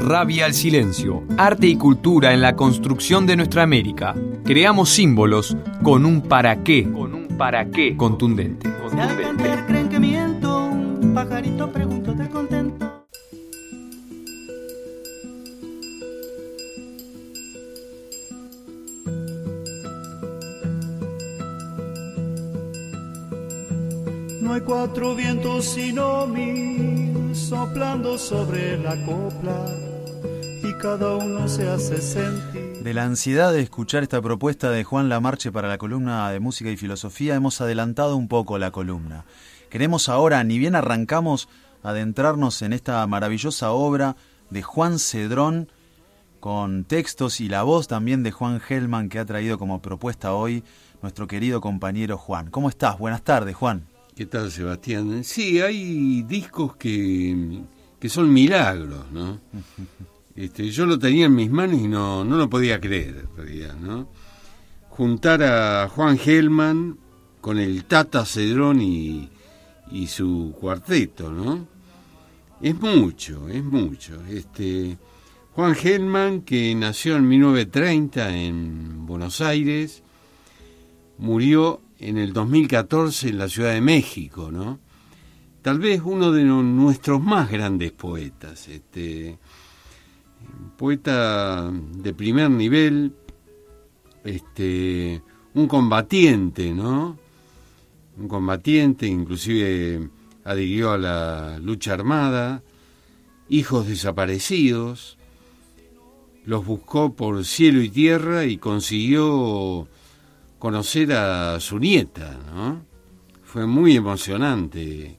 Rabia al silencio. Arte y cultura en la construcción de nuestra América. Creamos símbolos con un para qué. Contundente. Creen que miento, un pajarito pregunto de contento. No hay cuatro vientos sino mil soplando sobre la copla y cada uno se hace sentir. De la ansiedad de escuchar esta propuesta de Juan Lamarche para la columna de música y filosofía hemos adelantado un poco la columna. Queremos ahora, ni bien arrancamos, adentrarnos en esta maravillosa obra de Juan Cedrón, con textos y la voz también de Juan Gelman, que ha traído como propuesta hoy nuestro querido compañero Juan. ¿Cómo estás? Buenas tardes, Juan. ¿Qué tal, Sebastián? Sí, hay discos que son milagros, ¿no? Yo lo tenía en mis manos y no lo podía creer, en realidad, ¿no? Juntar a Juan Gelman con el Tata Cedrón y su cuarteto, ¿no? Es mucho. Juan Gelman, que nació en 1930 en Buenos Aires, murió en el 2014 en la Ciudad de México, ¿no? Tal vez uno de nuestros más grandes poetas, poeta de primer nivel, un combatiente, ¿no? Un combatiente, inclusive adhirió a la lucha armada, hijos desaparecidos, los buscó por cielo y tierra y consiguió conocer a su nieta, ¿no? Fue muy emocionante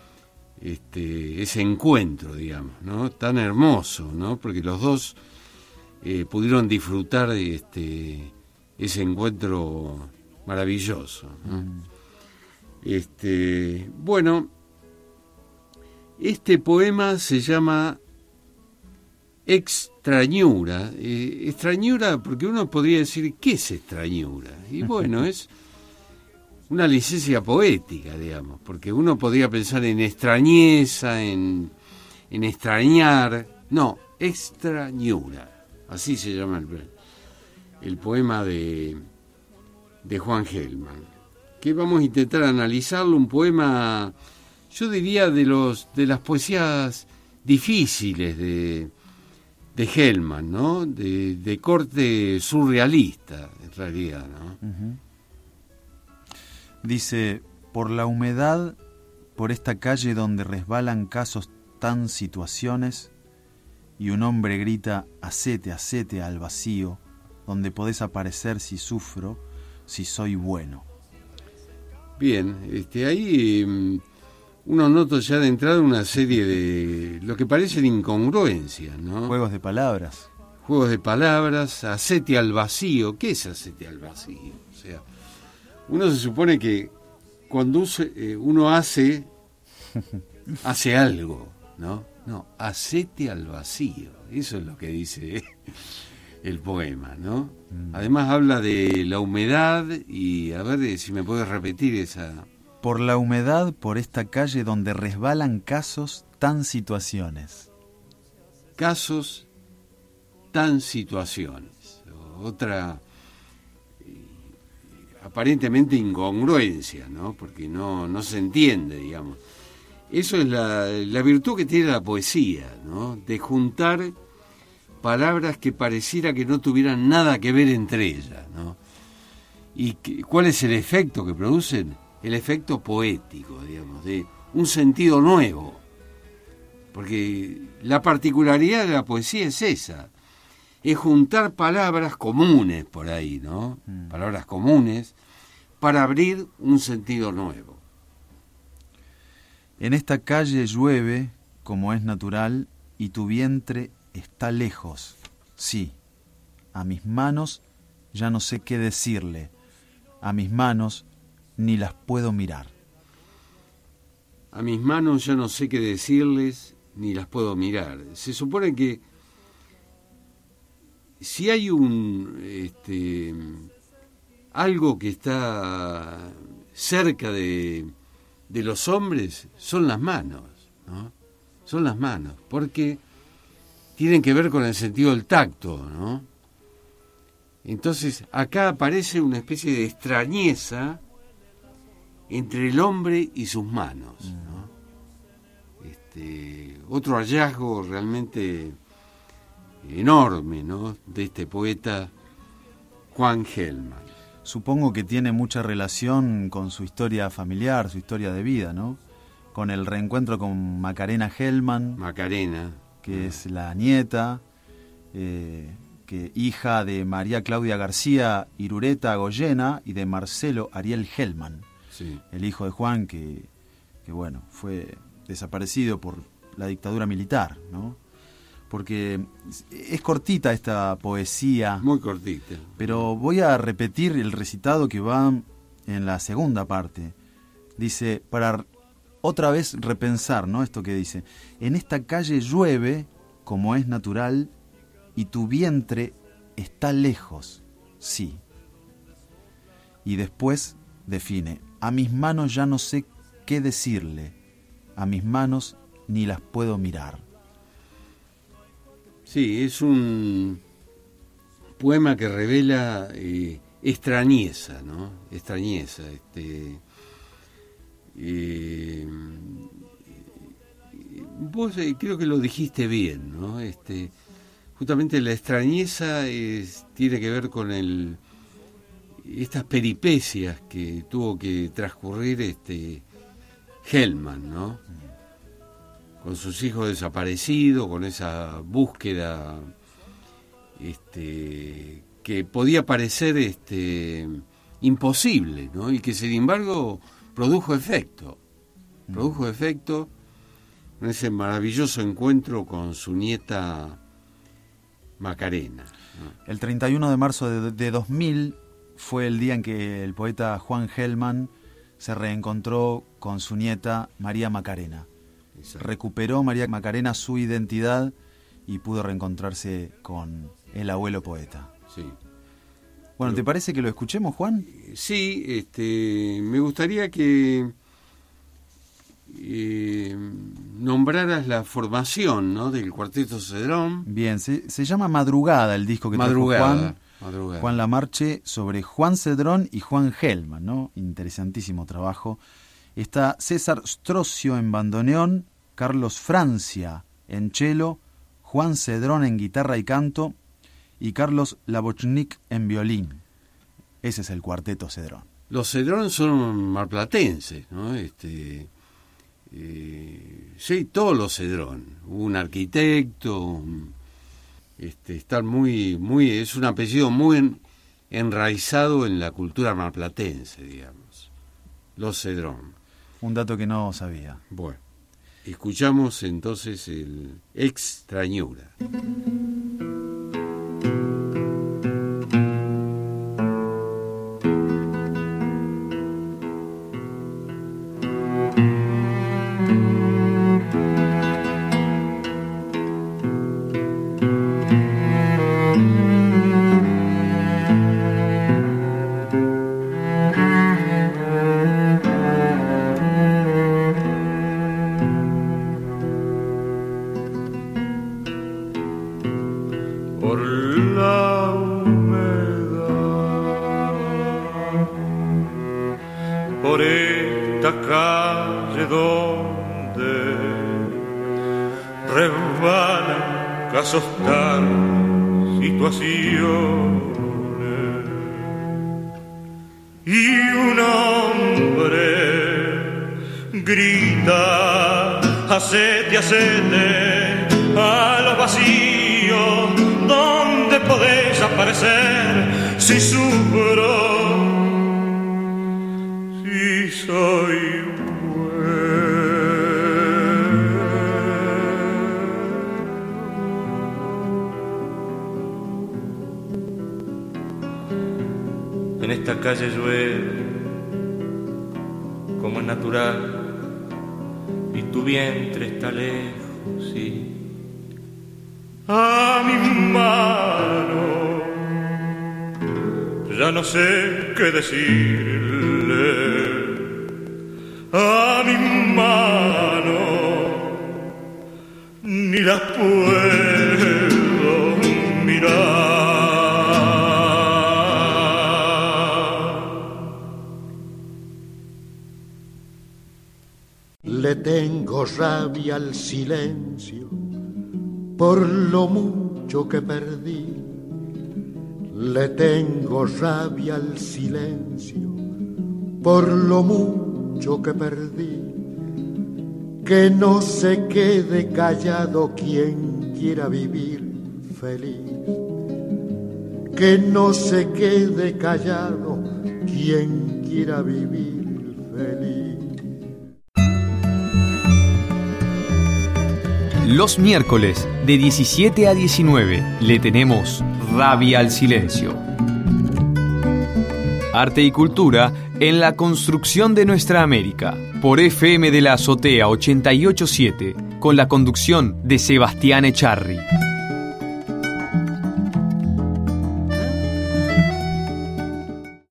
ese encuentro, digamos, ¿no? Tan hermoso, ¿no? Porque los dos pudieron disfrutar de ese encuentro maravilloso, ¿no? Bueno, este poema se llama Extrañura. Extrañura, porque uno podría decir, ¿qué es extrañura? Y bueno, es una licencia poética, digamos, porque uno podría pensar en extrañeza, en extrañar. No, extrañura. Así se llama el poema de Juan Gelman, que vamos a intentar analizarlo. Un poema, yo diría, de las poesías difíciles de Gelman, ¿no? De corte surrealista, en realidad, ¿no? Uh-huh. Dice: por la humedad, por esta calle donde resbalan casos tan situaciones, y un hombre grita: hacete al vacío, donde podés aparecer si sufro, si soy bueno. Bien, ahí uno nota ya de entrada una serie de lo que parecen incongruencias, ¿no? Juegos de palabras. Hacete al vacío. ¿Qué es hacete al vacío? O sea, uno se supone que cuando uno hace algo, ¿no? No, hacete al vacío. Eso es lo que dice el poema, ¿no? Además habla de la humedad y a ver si me puedes repetir esa. Por la humedad, por esta calle donde resbalan casos tan situaciones. Casos tan situaciones. Otra aparentemente incongruencia, ¿no? Porque no se entiende, digamos. Eso es la virtud que tiene la poesía, ¿no? De juntar palabras que pareciera que no tuvieran nada que ver entre ellas, ¿no? ¿Y cuál es el efecto que producen? El efecto poético, digamos, de un sentido nuevo. Porque la particularidad de la poesía es esa, es juntar palabras comunes por ahí, ¿no? Palabras comunes para abrir un sentido nuevo. En esta calle llueve, como es natural, y tu vientre está lejos. Sí, a mis manos ya no sé qué decirle, a mis manos ni las puedo mirar. A mis manos ya no sé qué decirles, ni las puedo mirar. Se supone que si hay algo que está cerca de los hombres, son las manos, ¿no? Son las manos, porque tienen que ver con el sentido del tacto, ¿no? Entonces, acá aparece una especie de extrañeza entre el hombre y sus manos, ¿no? Otro hallazgo realmente enorme, ¿no?, de este poeta Juan Gelman. Supongo que tiene mucha relación con su historia familiar, su historia de vida, ¿no? Con el reencuentro con Macarena Gelman. Macarena. Que es la nieta, que hija de María Claudia García Irureta Goyena y de Marcelo Ariel Gelman, sí, el hijo de Juan, que bueno, fue desaparecido por la dictadura militar, ¿no? Porque es cortita esta poesía. Muy cortita. Pero voy a repetir el recitado que va en la segunda parte. Dice, para otra vez repensar, ¿no?, esto que dice: en esta calle llueve, como es natural, y tu vientre está lejos, sí. Y después define: a mis manos ya no sé qué decirle, a mis manos ni las puedo mirar. Sí, es un poema que revela extrañeza, ¿no? Extrañeza, vos creo que lo dijiste bien, ¿no? Justamente la extrañeza tiene que ver con estas peripecias que tuvo que transcurrir Gelman, ¿no? Con sus hijos desaparecidos, con esa búsqueda que podía parecer imposible, ¿no? Y que sin embargo produjo efecto en ese maravilloso encuentro con su nieta Macarena, ¿no? El 31 de marzo de 2000 fue el día en que el poeta Juan Gelman se reencontró con su nieta María Macarena. Exacto. Recuperó María Macarena su identidad y pudo reencontrarse con el abuelo poeta. Sí. Bueno, ¿te parece que lo escuchemos, Juan? Sí, me gustaría que nombraras la formación, ¿no?, del Cuarteto Cedrón. Bien, se llama Madrugada el disco que trajo Juan Lamarche, sobre Juan Cedrón y Juan Gelman, ¿no? Interesantísimo trabajo. Está César Strocio en bandoneón, Carlos Francia en cello, Juan Cedrón en guitarra y canto y Carlos Labochnik en violín. Ese es el Cuarteto Cedrón. Los Cedrón son marplatenses, ¿no? Sí, todos los Cedrón. Un arquitecto, están muy, es un apellido muy enraizado en la cultura marplatense, digamos. Los Cedrón. Un dato que no sabía. Bueno, escuchamos entonces el Extrañura. Hacete a los vacíos donde podés aparecer. Si sufro, si soy en esta calle llueve como es natural. Y tu vientre está lejos, sí. A mi mano ya no sé qué decirle. A mi mano ni las puedo Le tengo rabia al silencio por lo mucho que perdí. Le tengo rabia al silencio por lo mucho que perdí. Que no se quede callado quien quiera vivir feliz. Que no se quede callado quien quiera vivir feliz. Los miércoles de 17 a 19 le tenemos Rabia al Silencio. Arte y cultura en la construcción de nuestra América. Por FM de la Azotea 88.7, con la conducción de Sebastián Echarri.